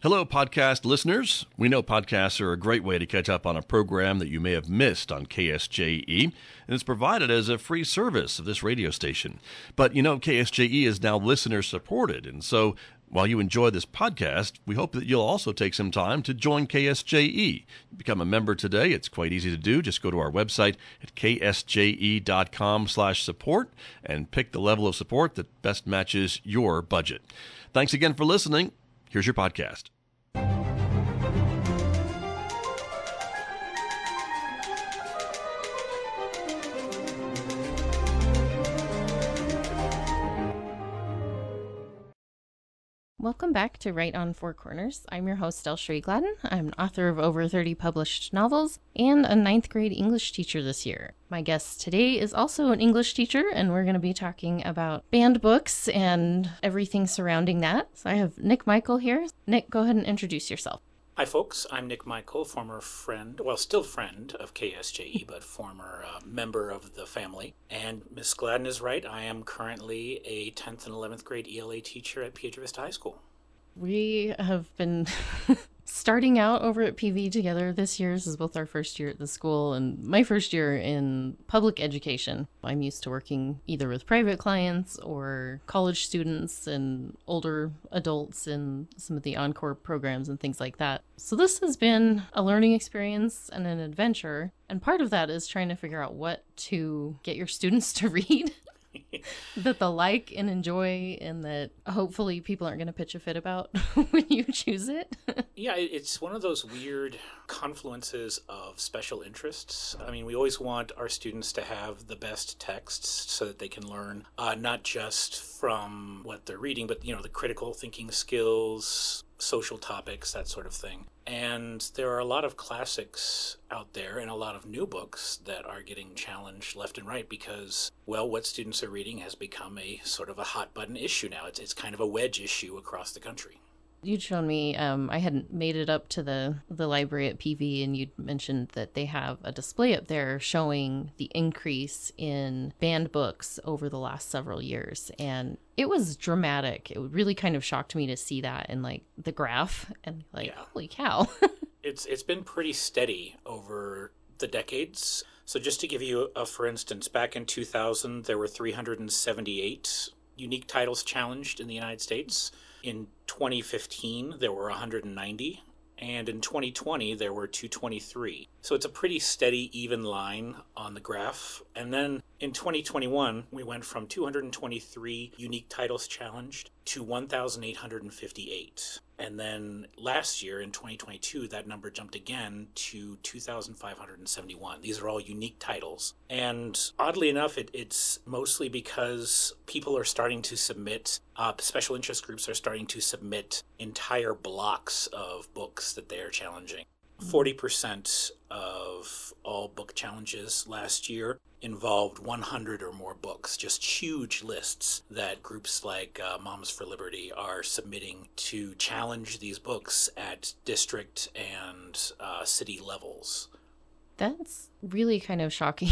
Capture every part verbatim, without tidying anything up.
Hello, podcast listeners. We know podcasts are a great way to catch up on a program that you may have missed on K S J E, and it's provided as a free service of this radio station. But you know, K S J E is now listener-supported, and so while you enjoy this podcast, we hope that you'll also take some time to join K S J E. Become a member today. It's quite easy to do. Just go to our website at k s j e dot com slash support and pick the level of support that best matches your budget. Thanks again for listening. Here's your podcast. Welcome back to Right on Four Corners. I'm your host, Elsheree Gladden. I'm an author of over thirty published novels and a ninth grade English teacher this year. My guest today is also an English teacher, and we're going to be talking about banned books and everything surrounding that. So I have Nick Michael here. Nick, go ahead and introduce yourself. Hi folks, I'm Nick Michael, former friend, well still friend of K S J E, but former uh, member of the family. And Miss Gladden is right, I am currently a tenth and eleventh grade E L A teacher at Piedra Vista High School. We have been starting out over at P V together this year. This is both our first year at the school and my first year in public education. I'm used to working either with private clients or college students and older adults in some of the Encore programs and things like that. So this has been a learning experience and an adventure. And part of that is trying to figure out what to get your students to read. that they'll like and enjoy, and that hopefully people aren't going to pitch a fit about when you choose it. Yeah, it's one of those weird confluences of special interests. I mean, we always want our students to have the best texts so that they can learn uh, not just from what they're reading, but, you know, the critical thinking skills, social topics, that sort of thing. And there are a lot of classics out there and a lot of new books that are getting challenged left and right because, well, what students are reading has become a sort of a hot button issue now. It's, it's kind of a wedge issue across the country. You'd shown me, um, I hadn't made it up to the, the library at P V, and you'd mentioned that they have a display up there showing the increase in banned books over the last several years. And it was dramatic. It really kind of shocked me to see that in like the graph and like, yeah. Holy cow. it's It's been pretty steady over the decades. So just to give you a, for instance, back in two thousand, there were three hundred seventy-eight unique titles challenged in the United States. In twenty fifteen, there were one hundred ninety, and in twenty twenty, there were two hundred twenty-three. So it's a pretty steady, even line on the graph. And then in twenty twenty-one, we went from two hundred twenty-three unique titles challenged to one thousand eight hundred fifty-eight. And then last year, in twenty twenty-two, that number jumped again to two thousand five hundred seventy-one. These are all unique titles. And oddly enough, it, it's mostly because people are starting to submit, uh, special interest groups are starting to submit entire blocks of books that they are challenging. forty percent of all book challenges last year involved one hundred or more books, just huge lists that groups like uh, Moms for Liberty are submitting to challenge these books at district and uh, city levels. That's really kind of shocking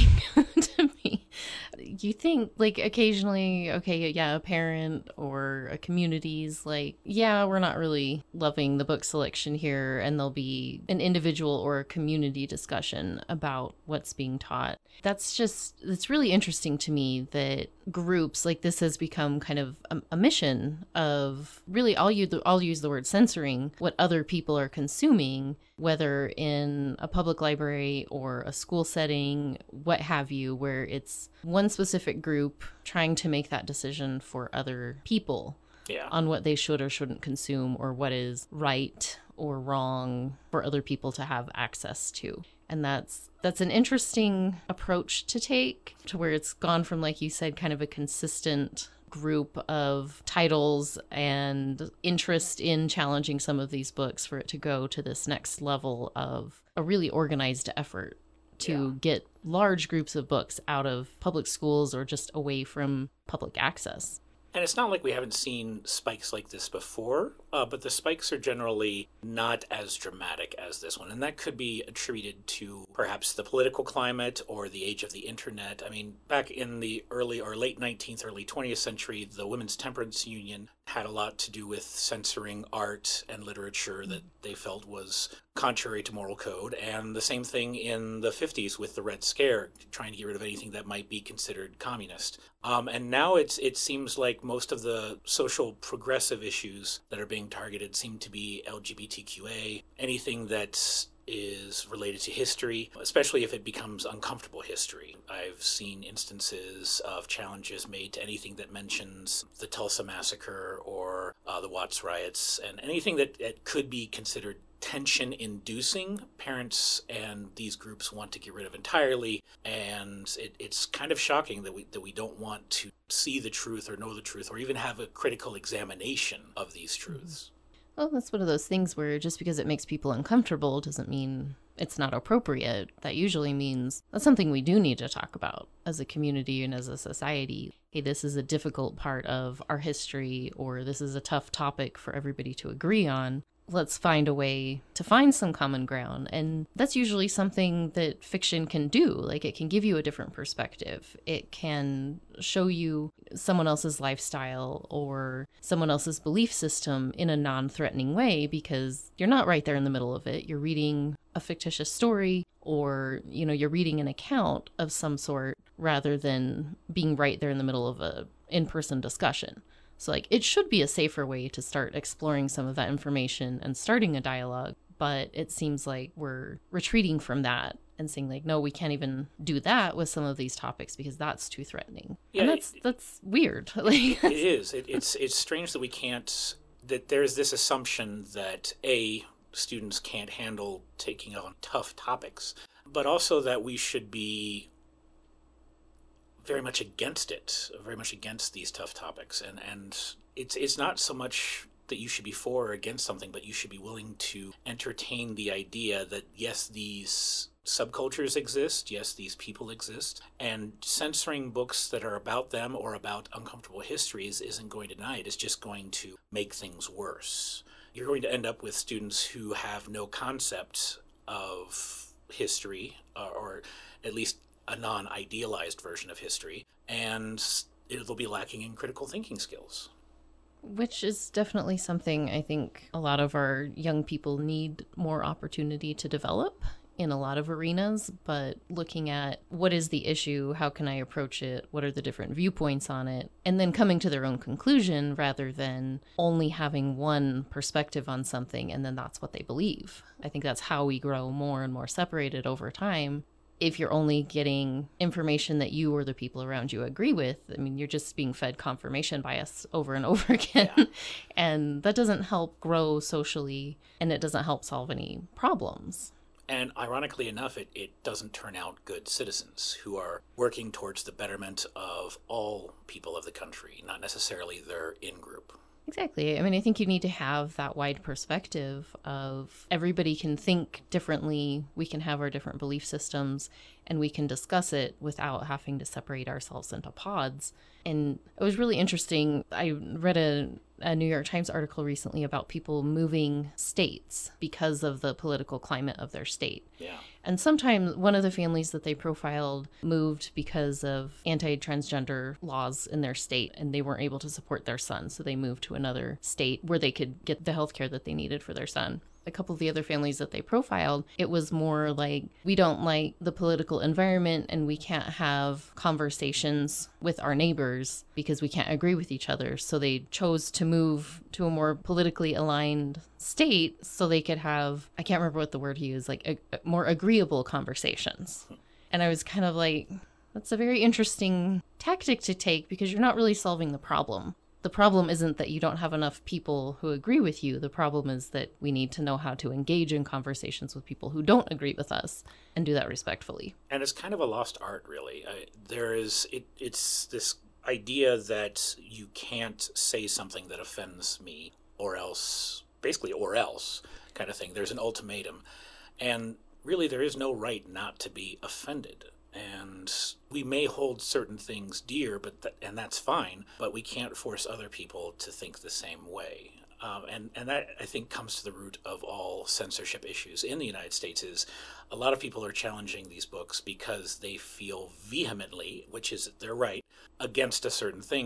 to me. You think, like, occasionally, okay, yeah, a parent or a community's like, yeah, we're not really loving the book selection here, and there'll be an individual or a community discussion about what's being taught. That's just, it's really interesting to me that groups like this has become kind of a, a mission of really, I'll use, the, I'll use the word censoring what other people are consuming, whether in a public library or a school setting, what have you, where it's one specific group trying to make that decision for other people yeah. on what they should or shouldn't consume, or what is right or wrong for other people to have access to. And that's that's an interesting approach to take, to where it's gone from, like you said, kind of a consistent group of titles and interest in challenging some of these books, for it to go to this next level of a really organized effort to yeah. get large groups of books out of public schools or just away from public access. And it's not like we haven't seen spikes like this before, uh, but the spikes are generally not as dramatic as this one. And that could be attributed to perhaps the political climate or the age of the internet. I mean, back in the early or late nineteenth, early twentieth century, the Women's Temperance Union had a lot to do with censoring art and literature that they felt was contrary to moral code. And the same thing in the fifties with the Red Scare, trying to get rid of anything that might be considered communist. Um, and now it's it seems like most of the social progressive issues that are being targeted seem to be L G B T Q A, anything that's is related to history, especially if it becomes uncomfortable history. I've seen instances of challenges made to anything that mentions the Tulsa Massacre or uh, the Watts riots, and anything that, that could be considered tension-inducing. Parents and these groups want to get rid of entirely, and it, it's kind of shocking that we that we don't want to see the truth or know the truth or even have a critical examination of these truths. Well, that's one of those things where just because it makes people uncomfortable doesn't mean it's not appropriate. That usually means that's something we do need to talk about as a community and as a society. Hey, this is a difficult part of our history, or this is a tough topic for everybody to agree on. Let's find a way to find some common ground. And that's usually something that fiction can do. Like, it can give you a different perspective. It can show you someone else's lifestyle or someone else's belief system in a non-threatening way, because you're not right there in the middle of it. You're reading a fictitious story, or, you know, you're reading an account of some sort rather than being right there in the middle of a in-person discussion. So, like, it should be a safer way to start exploring some of that information and starting a dialogue, but it seems like we're retreating from that and saying, like, no, we can't even do that with some of these topics because that's too threatening. Yeah, and that's it, that's weird. Like, it is. It, it's it's strange that we can't, that there's this assumption that, A, students can't handle taking on tough topics, but also that we should be very much against it, very much against these tough topics. And, and it's it's not so much that you should be for or against something, but you should be willing to entertain the idea that, yes, these subcultures exist, yes, these people exist, and censoring books that are about them or about uncomfortable histories isn't going to deny it. It's just going to make things worse. You're going to end up with students who have no concept of history, uh, or at least a non-idealized version of history, and it'll be lacking in critical thinking skills. Which is definitely something I think a lot of our young people need more opportunity to develop in a lot of arenas, but looking at what is the issue, how can I approach it, what are the different viewpoints on it, and then coming to their own conclusion rather than only having one perspective on something and then that's what they believe. I think that's how we grow more and more separated over time. If you're only getting information that you or the people around you agree with, I mean, you're just being fed confirmation bias over and over again. Yeah. And that doesn't help grow socially, and it doesn't help solve any problems. And ironically enough, it, it doesn't turn out good citizens who are working towards the betterment of all people of the country, not necessarily their in-group. Exactly. I mean, I think you need to have that wide perspective of everybody can think differently, we can have our different belief systems, and we can discuss it without having to separate ourselves into pods. And it was really interesting. I read a, a New York Times article recently about people moving states because of the political climate of their state. Yeah. And sometimes one of the families that they profiled moved because of anti-transgender laws in their state, and they weren't able to support their son. So they moved to another state where they could get the health care that they needed for their son. A couple of the other families that they profiled, it was more like, we don't like the political environment and we can't have conversations with our neighbors because we can't agree with each other. So they chose to move to a more politically aligned state so they could have, I can't remember what the word he used, like a, a more agreeable conversations. And I was kind of like, that's a very interesting tactic to take because you're not really solving the problem. The problem isn't that you don't have enough people who agree with you. The problem is that we need to know how to engage in conversations with people who don't agree with us and do that respectfully. And it's kind of a lost art, really. I, there is, it, it's this idea that you can't say something that offends me or else, basically or else kind of thing. There's an ultimatum. And really there is no right not to be offended. And we may hold certain things dear, but th- and that's fine, but we can't force other people to think the same way. Um, and, and that, I think, comes to the root of all censorship issues in the United States is a lot of people are challenging these books because they feel vehemently, which is their right, against a certain thing, but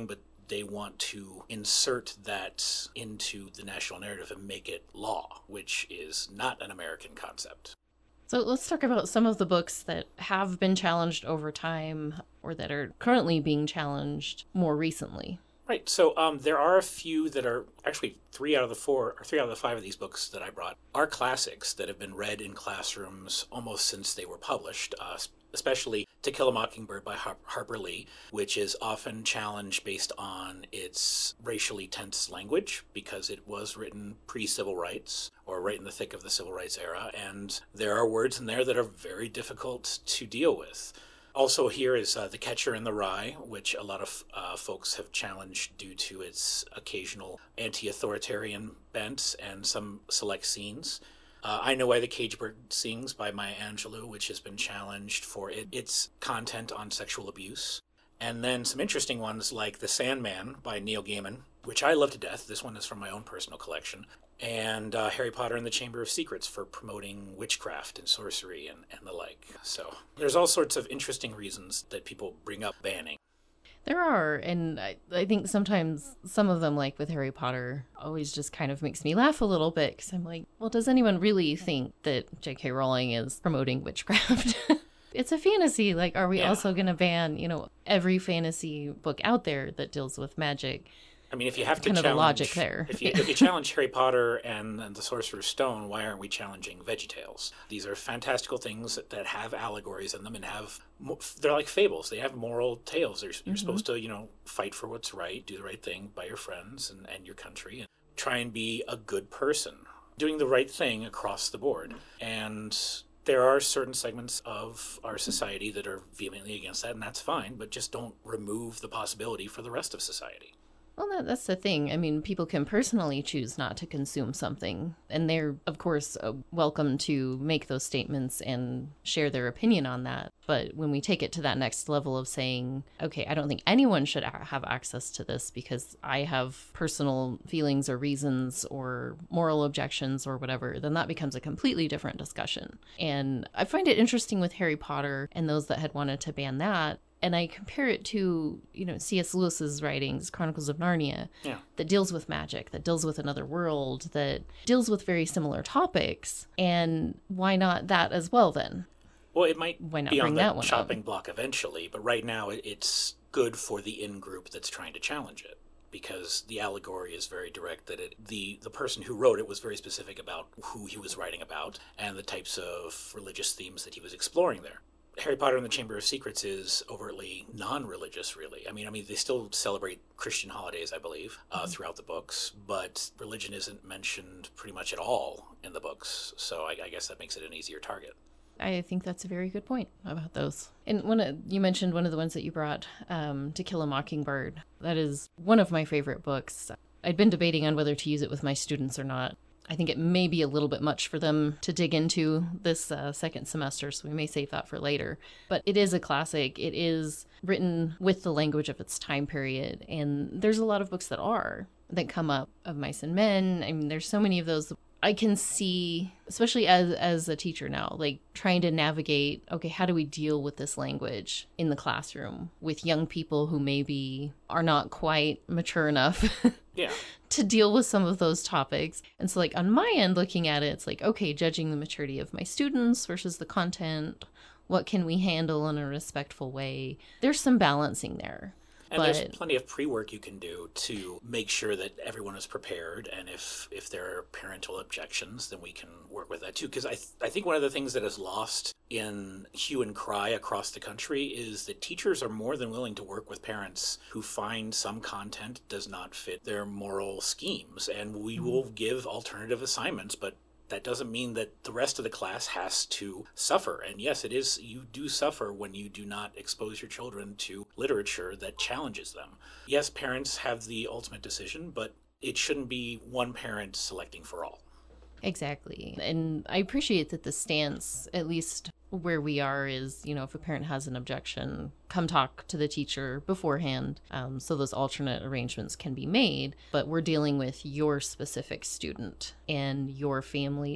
they want to insert that into the national narrative and make it law, which is not an American concept. So let's talk about some of the books that have been challenged over time or that are currently being challenged more recently. Right. So um, there are a few that are actually three out of the four or three out of the five of these books that I brought are classics that have been read in classrooms almost since they were published, uh, especially To Kill a Mockingbird by Har- Harper Lee, which is often challenged based on its racially tense language because it was written pre-civil rights or right in the thick of the civil rights era. And there are words in there that are very difficult to deal with. Also here is uh, The Catcher in the Rye, which a lot of uh, folks have challenged due to its occasional anti-authoritarian bent and some select scenes. Uh, I Know Why the Caged Bird Sings by Maya Angelou, which has been challenged for it, its content on sexual abuse. And then some interesting ones like The Sandman by Neil Gaiman, which I love to death. This one is from my own personal collection. And uh, Harry Potter and the Chamber of Secrets for promoting witchcraft and sorcery and, and the like. So there's all sorts of interesting reasons that people bring up banning. There are, and I, I think sometimes some of them, like with Harry Potter, always just kind of makes me laugh a little bit because I'm like, well, does anyone really think that J K Rowling is promoting witchcraft? It's a fantasy. Like, are we Yeah. also going to ban, you know, every fantasy book out there that deals with magic? I mean, if you have to Kind of challenge, the logic there. if you if you challenge Harry Potter and, and the Sorcerer's Stone, why aren't we challenging VeggieTales? These are fantastical things that, that have allegories in them and have they're like fables. They have moral tales. They're, you're mm-hmm. supposed to, you know, fight for what's right, do the right thing by your friends and, and your country, and try and be a good person, doing the right thing across the board. And there are certain segments of our society that are vehemently against that, and that's fine. But just don't remove the possibility for the rest of society. Well, that, that's the thing. I mean, people can personally choose not to consume something, and they're, of course, uh, welcome to make those statements and share their opinion on that. But when we take it to that next level of saying, okay, I don't think anyone should a- have access to this because I have personal feelings or reasons or moral objections or whatever, then that becomes a completely different discussion. And I find it interesting with Harry Potter and those that had wanted to ban that. And I compare it to, you know, C S Lewis's writings, Chronicles of Narnia, yeah. that deals with magic, that deals with another world, that deals with very similar topics. And why not that as well then? Well, it might why not be bring on that the one chopping up? block eventually, but right now it's good for the in-group that's trying to challenge it. Because the allegory is very direct, that it, the, the person who wrote it was very specific about who he was writing about and the types of religious themes that he was exploring there. Harry Potter and the Chamber of Secrets is overtly non-religious, really. I mean, I mean, they still celebrate Christian holidays, I believe, uh, mm-hmm. throughout the books, but religion isn't mentioned pretty much at all in the books. So I, I guess that makes it an easier target. I think that's a very good point about those. And one of, you mentioned one of the ones that you brought, um, To Kill a Mockingbird. That is one of my favorite books. I'd been debating on whether to use it with my students or not. I think it may be a little bit much for them to dig into this uh, second semester, so we may save that for later. But it is a classic. It is written with the language of its time period, and there's a lot of books that are, that come up, of Mice and Men. I mean, there's so many of those. I can see, especially as as a teacher now, like trying to navigate, okay, how do we deal with this language in the classroom with young people who maybe are not quite mature enough yeah. to deal with some of those topics. And so like on my end, looking at it, it's like, okay, judging the maturity of my students versus the content, what can we handle in a respectful way? There's some balancing there. And but... there's plenty of pre-work you can do to make sure that everyone is prepared. And if, if there are parental objections, then we can work with that too. Because I, th- I think one of the things that is lost in hue and cry across the country is that teachers are more than willing to work with parents who find some content does not fit their moral schemes. And we mm-hmm. will give alternative assignments, but that doesn't mean that the rest of the class has to suffer. And yes, it is, you do suffer when you do not expose your children to literature that challenges them. Yes, parents have the ultimate decision, but it shouldn't be one parent selecting for all. Exactly. And I appreciate that the stance, at least where we are, is, you know, if a parent has an objection, come talk to the teacher beforehand, um, so those alternate arrangements can be made. But we're dealing with your specific student and your family's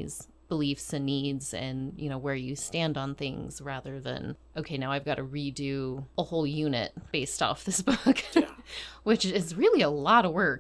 beliefs and needs and, you know, where you stand on things rather than, okay, now I've got to redo a whole unit based off this book, Yeah. which is really a lot of work.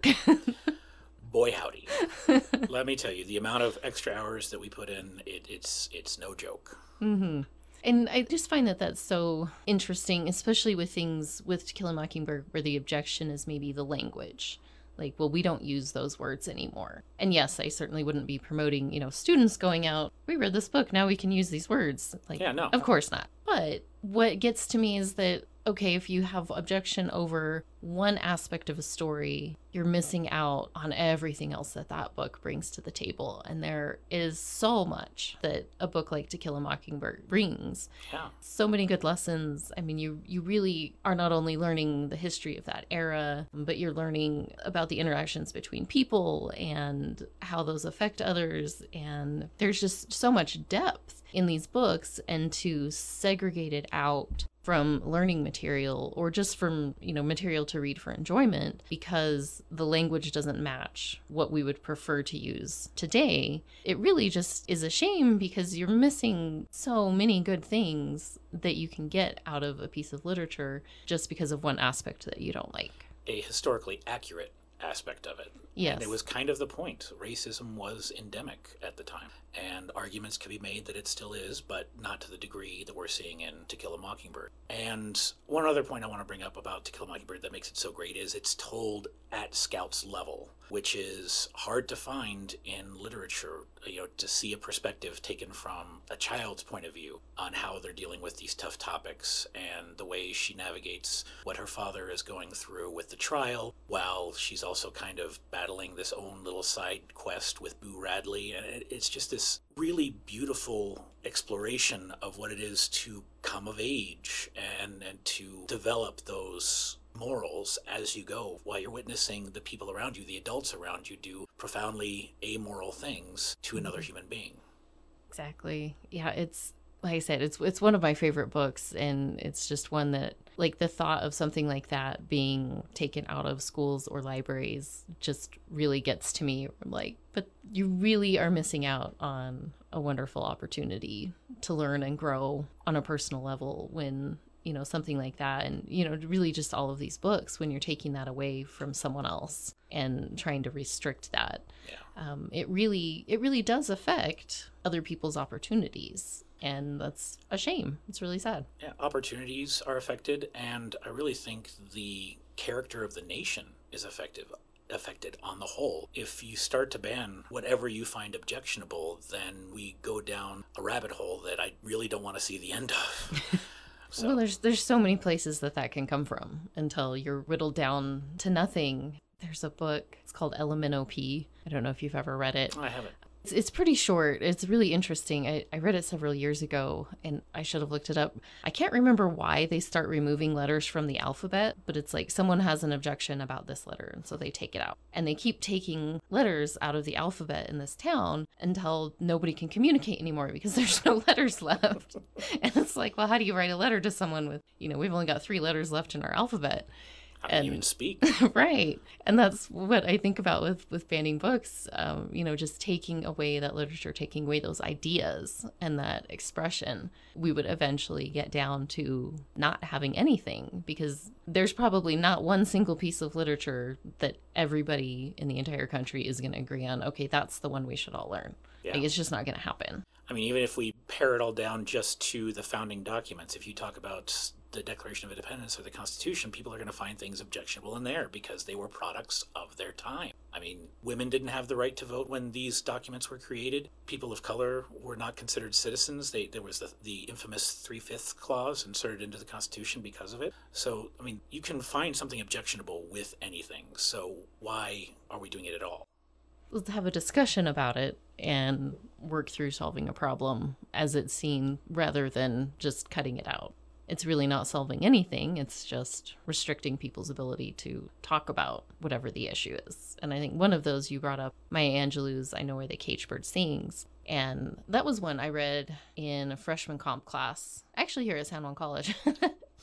Boy, howdy. Let me tell you, the amount of extra hours that we put in, it, it's it's no joke. Mm-hmm. And I just find that that's so interesting, especially with things with To Kill a Mockingbird where the objection is maybe the language. Like, well, we don't use those words anymore. And yes, I certainly wouldn't be promoting, you know, students going out, we read this book, now we can use these words. Like, Yeah, no. Of course not. But what gets to me is that, okay, if you have objection over one aspect of a story, you're missing out on everything else that that book brings to the table. And there is so much that a book like To Kill a Mockingbird brings. Yeah. So many good lessons. I mean, you, you really are not only learning the history of that era, but you're learning about the interactions between people and how those affect others. And there's just so much depth in these books, and to segregate it out from learning material or just from, you know, material to read for enjoyment because the language doesn't match what we would prefer to use today, it really just is a shame because you're missing so many good things that you can get out of a piece of literature just because of one aspect that you don't like. A historically accurate aspect of it. Yes. And it was kind of the point. Racism was endemic at the time. And arguments can be made that it still is, but not to the degree that we're seeing in To Kill a Mockingbird. And one other point I want to bring up about To Kill a Mockingbird that makes it so great is it's told at Scout's level, which is hard to find in literature, you know, to see a perspective taken from a child's point of view on how they're dealing with these tough topics and the way she navigates what her father is going through with the trial, while she's also kind of battling this own little side quest with Boo Radley. And it's just this really beautiful exploration of what it is to come of age and, and to develop those morals as you go while you're witnessing the people around you, the adults around you, do profoundly amoral things to another human being. Exactly. Yeah, it's like I said, it's it's one of my favorite books, and it's just one that, like, the thought of something like that being taken out of schools or libraries just really gets to me. Like, but you really are missing out on a wonderful opportunity to learn and grow on a personal level when, you know, something like that, and, you know, really just all of these books, when you're taking that away from someone else and trying to restrict that, Yeah. um, it really, it really does affect other people's opportunities. And that's a shame. It's really sad. Yeah, opportunities are affected, and I really think the character of the nation is affected affected on the whole. If you start to ban whatever you find objectionable, then we go down a rabbit hole that I really don't want to see the end of. So. Well, there's there's so many places that that can come from until you're whittled down to nothing. There's a book. It's called L M N O P. I don't know if you've ever read it. I haven't. It's, it's pretty short. It's really interesting. I, I read it several years ago, and I should have looked it up. I can't remember why they start removing letters from the alphabet, but it's like someone has an objection about this letter, and so they take it out. And they keep taking letters out of the alphabet in this town until nobody can communicate anymore because there's no letters left. And it's like, well, how do you write a letter to someone with, you know, we've only got three letters left in our alphabet. How can And- you even speak? Right. And that's what I think about with, with banning books, um, you know, just taking away that literature, taking away those ideas and that expression. We would eventually get down to not having anything, because there's probably not one single piece of literature that everybody in the entire country is going to agree on. Okay, that's the one we should all learn. Yeah. Like, it's just not going to happen. I mean, even if we pare it all down just to the founding documents, if you talk about the Declaration of Independence or the Constitution, people are going to find things objectionable in there because they were products of their time. I mean, women didn't have the right to vote when these documents were created. People of color were not considered citizens. They, there was the, the infamous three-fifths clause inserted into the Constitution because of it. So, I mean, you can find something objectionable with anything. So why are we doing it at all? Let's have a discussion about it and work through solving a problem as it's seen rather than just cutting it out. It's really not solving anything. It's just restricting people's ability to talk about whatever the issue is. And I think one of those you brought up, Maya Angelou's I Know Where the Caged Bird Sings. And that was one I read in a freshman comp class, actually here at San Juan College.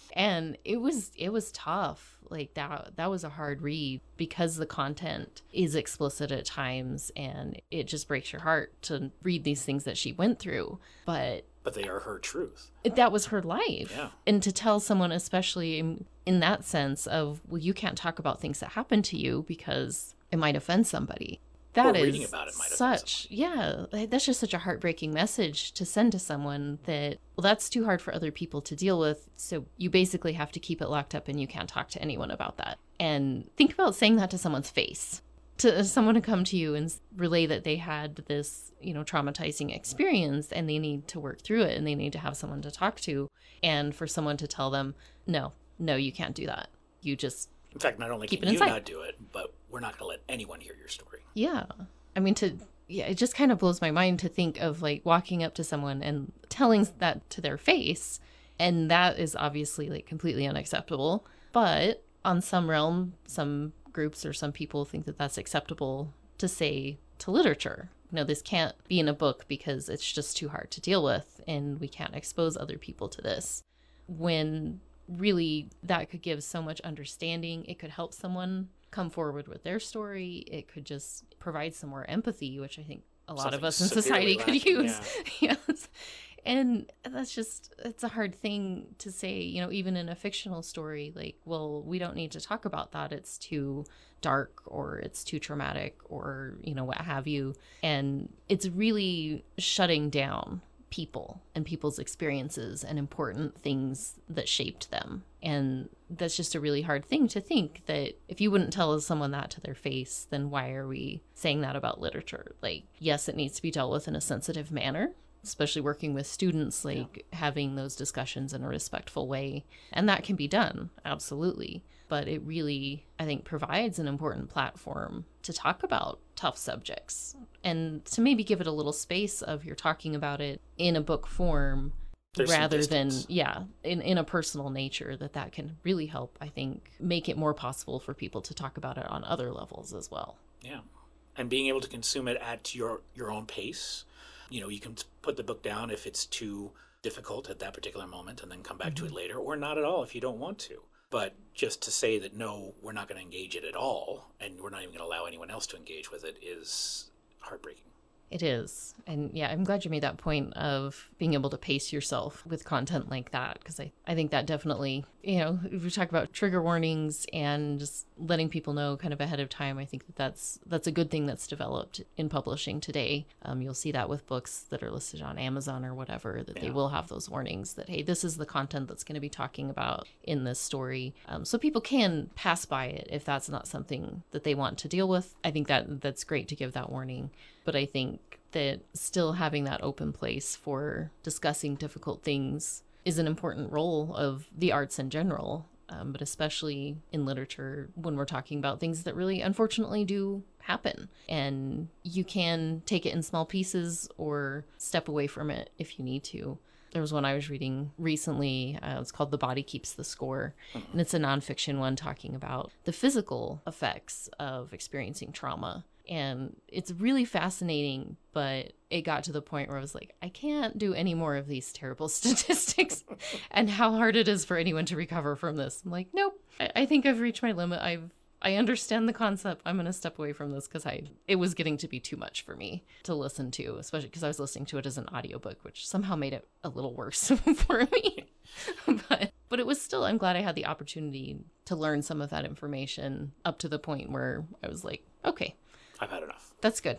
And it was it was tough. Like that that was a hard read because the content is explicit at times and it just breaks your heart to read these things that she went through. But But they are her truth. that was her life. Yeah. And to tell someone, especially in, in that sense of, well, you can't talk about things that happen to you because it might offend somebody. That Or is reading about it might offend such, yeah, like, that's just such a heartbreaking message to send to someone that, well, that's too hard for other people to deal with. So you basically have to keep it locked up and you can't talk to anyone about that. And think about saying that to someone's face. To someone to come to you and relay that they had this, you know, traumatizing experience and they need to work through it and they need to have someone to talk to. And for someone to tell them, no, no, you can't do that. You just In fact, not only keep can it you inside. not do it, but we're not going to let anyone hear your story. Yeah. I mean, to, yeah, it just kind of blows my mind to think of like walking up to someone and telling that to their face. And that is obviously like completely unacceptable. But on some realm, some groups or some people think that that's acceptable to say to literature. You know, this can't be in a book because it's just too hard to deal with and we can't expose other people to this. When really that could give so much understanding, it could help someone come forward with their story. It could just provide some more empathy, which I think a lot Something of us in severely society could lacking, use. Yes. And that's just, it's a hard thing to say, you know, even in a fictional story, like, well, we don't need to talk about that. It's too dark or it's too traumatic or, you know, what have you. And it's really shutting down people and people's experiences and important things that shaped them. And that's just a really hard thing to think that if you wouldn't tell someone that to their face, then why are we saying that about literature? Like, yes, it needs to be dealt with in a sensitive manner, especially working with students, like yeah. having those discussions in a respectful way. And that can be done, absolutely. But it really, I think, provides an important platform to talk about tough subjects and to maybe give it a little space of you're talking about it in a book form There's rather than, yeah, in, in a personal nature, that that can really help, I think, make it more possible for people to talk about it on other levels as well. Yeah. And being able to consume it at your, your own pace. You know, you can put the book down if it's too difficult at that particular moment and then come back mm-hmm. to it later, or not at all if you don't want to. But just to say that, no, we're not going to engage it at all, and we're not even going to allow anyone else to engage with it, is heartbreaking. It is. And yeah, I'm glad you made that point of being able to pace yourself with content like that, because I, I think that definitely, you know, if we talk about trigger warnings and just letting people know kind of ahead of time, I think that that's, that's a good thing that's developed in publishing today. Um, you'll see that with books that are listed on Amazon or whatever, that yeah. they will have those warnings that, hey, this is the content that's going to be talking about in this story. Um, so people can pass by it if that's not something that they want to deal with. I think that that's great to give that warning. But I think that still having that open place for discussing difficult things is an important role of the arts in general, um, but especially in literature when we're talking about things that really unfortunately do happen. And you can take it in small pieces or step away from it if you need to. There was one I was reading recently. Uh, it's called The Body Keeps the Score. Mm-hmm. And it's a nonfiction one talking about the physical effects of experiencing trauma. And it's really fascinating, but it got to the point where I was like, I can't do any more of these terrible statistics and how hard it is for anyone to recover from this. I'm like, nope, I, I think I've reached my limit. I've I understand the concept. I'm going to step away from this because I it was getting to be too much for me to listen to, especially because I was listening to it as an audiobook, which somehow made it a little worse for me. but but it was still, I'm glad I had the opportunity to learn some of that information up to the point where I was like, okay, I've had enough. That's good.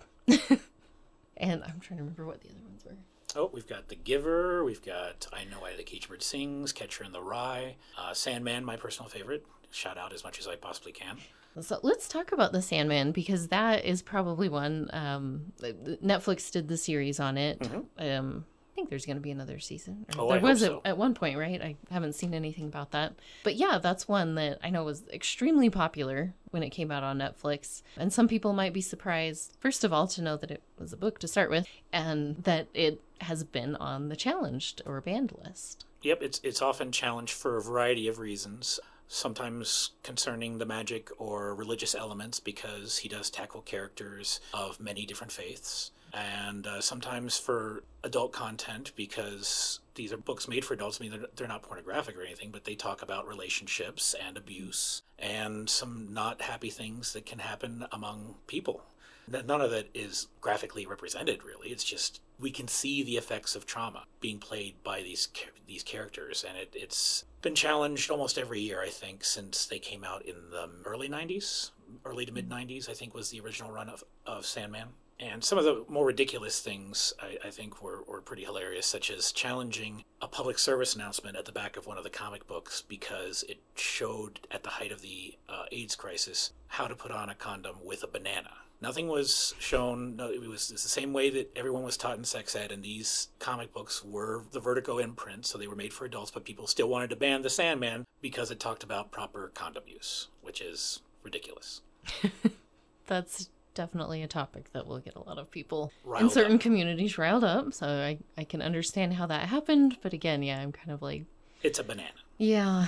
And I'm trying to remember what the other ones were. Oh, we've got The Giver. We've got I Know Why the Caged Bird Sings, Catcher in the Rye, uh, Sandman, my personal favorite. Shout out as much as I possibly can. So let's talk about The Sandman, because that is probably one. Um, Netflix did the series on it. Mm-hmm. Um, I think there's going to be another season. Oh, there I was hope so. at, at one point, right? I haven't seen anything about that. But yeah, that's one that I know was extremely popular when it came out on Netflix. And some people might be surprised, first of all, to know that it was a book to start with, and that it has been on the challenged or banned list. Yep, it's it's often challenged for a variety of reasons. Sometimes concerning the magic or religious elements, because he does tackle characters of many different faiths. And uh, sometimes for adult content, because these are books made for adults. I mean, they're, they're not pornographic or anything, but they talk about relationships and abuse and some not happy things that can happen among people. None of that is graphically represented, really. It's just we can see the effects of trauma being played by these these characters, and it, it's been challenged almost every year, I think, since they came out in the early nineties, early to mid nineties, I think was the original run of, of Sandman. And some of the more ridiculous things, I, I think, were, were pretty hilarious, such as challenging a public service announcement at the back of one of the comic books because it showed, at the height of the uh, AIDS crisis, how to put on a condom with a banana. Nothing was shown. No, it was it's the same way that everyone was taught in sex ed, and these comic books were the Vertigo imprint, so they were made for adults, but people still wanted to ban the Sandman because it talked about proper condom use, which is ridiculous. That's definitely a topic that will get a lot of people Riled in certain up. communities riled up, so I, I can understand how that happened, but again, yeah, I'm kind of like... It's a banana. Yeah.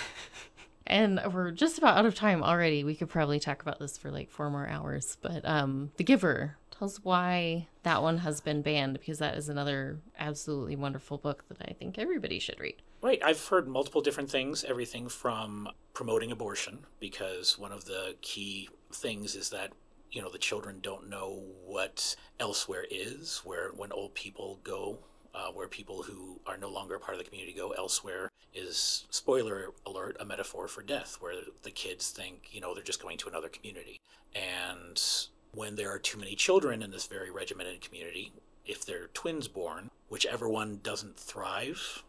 And we're just about out of time already. We could probably talk about this for like four more hours. But um, The Giver, tell us why that one has been banned, because that is another absolutely wonderful book that I think everybody should read. Right. I've heard multiple different things, everything from promoting abortion, because one of the key things is that, you know, the children don't know what elsewhere is, where when old people go, uh, where people who are no longer a part of the community go elsewhere, is, spoiler alert, a metaphor for death, where the kids think, you know, they're just going to another community. And when there are too many children in this very regimented community, if they're twins born, whichever one doesn't thrive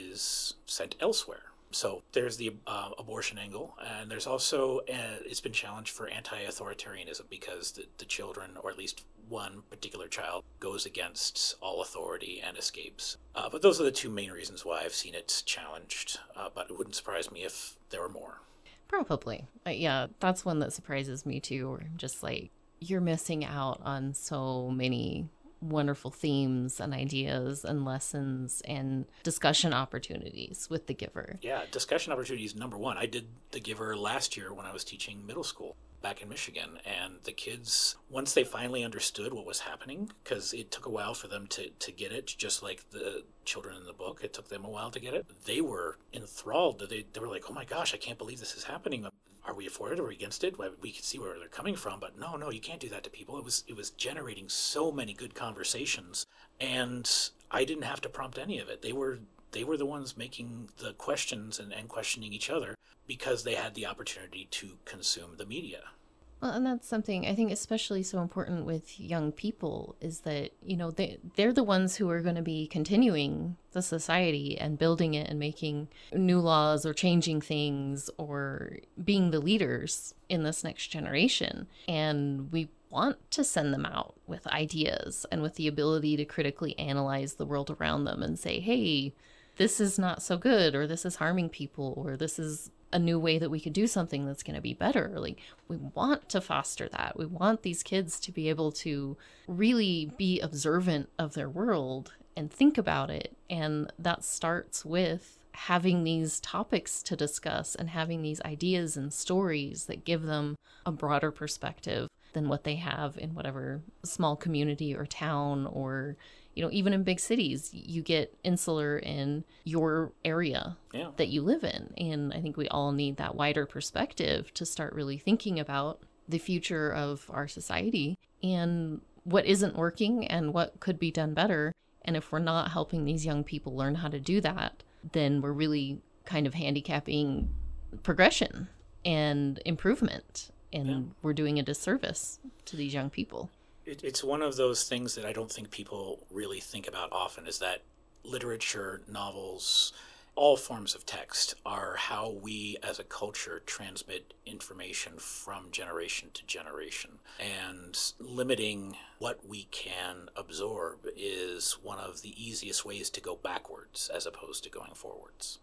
is sent elsewhere. So there's the uh, abortion angle, and there's also, uh, it's been challenged for anti-authoritarianism because the, the children, or at least one particular child, goes against all authority and escapes. Uh, but those are the two main reasons why I've seen it challenged, uh, but it wouldn't surprise me if there were more. Probably. Uh, yeah, that's one that surprises me too, where I'm just like, you're missing out on so many wonderful themes and ideas and lessons and discussion opportunities with The Giver. Yeah, discussion opportunities number one. I did The Giver last year when I was teaching middle school back in Michigan, and the kids, once they finally understood what was happening, because it took a while for them to, to get it, just like the children in the book, it took them a while to get it, they were enthralled. They, they were like, oh my gosh, I can't believe this is happening. Are we for it? Are we against it? We can see where they're coming from, but no, no, you can't do that to people. It was it was generating so many good conversations, and I didn't have to prompt any of it. They were they were the ones making the questions and, and questioning each other because they had the opportunity to consume the media. Well, and that's something I think especially so important with young people is that, you know, they, they're the ones who are going to be continuing the society and building it and making new laws or changing things or being the leaders in this next generation. And we want to send them out with ideas and with the ability to critically analyze the world around them and say, hey, this is not so good, or this is harming people, or this is a new way that we could do something that's going to be better. Like, we want to foster that. We want these kids to be able to really be observant of their world and think about it. And that starts with having these topics to discuss and having these ideas and stories that give them a broader perspective than what they have in whatever small community or town, or, you know, even in big cities, you get insular in your area Yeah. that you live in. And I think we all need that wider perspective to start really thinking about the future of our society and what isn't working and what could be done better. And if we're not helping these young people learn how to do that, then we're really kind of handicapping progression and improvement. And Yeah. we're doing a disservice to these young people. It, it's one of those things that I don't think people really think about often, is that literature, novels, all forms of text are how we as a culture transmit information from generation to generation. And limiting what we can absorb is one of the easiest ways to go backwards as opposed to going forwards.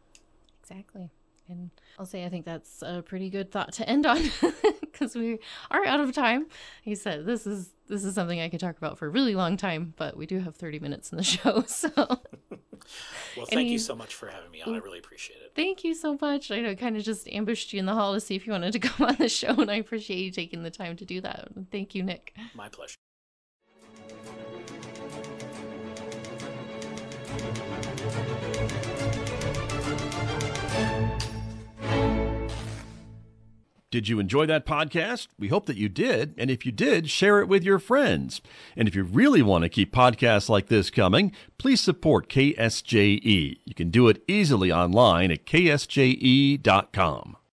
Exactly. And I'll say I think that's a pretty good thought to end on, because we are out of time. He said this is this is something I could talk about for a really long time, but we do have thirty minutes in the show. So Well, thank Any- you so much for having me on. I really appreciate it. thank you so much. I know, kind of just ambushed you in the hall to see if you wanted to come on the show, and I appreciate you taking the time to do that. Thank you, Nick. My pleasure. Did you enjoy that podcast? We hope that you did. And if you did, share it with your friends. And if you really want to keep podcasts like this coming, please support K S J E. You can do it easily online at K S J E dot com.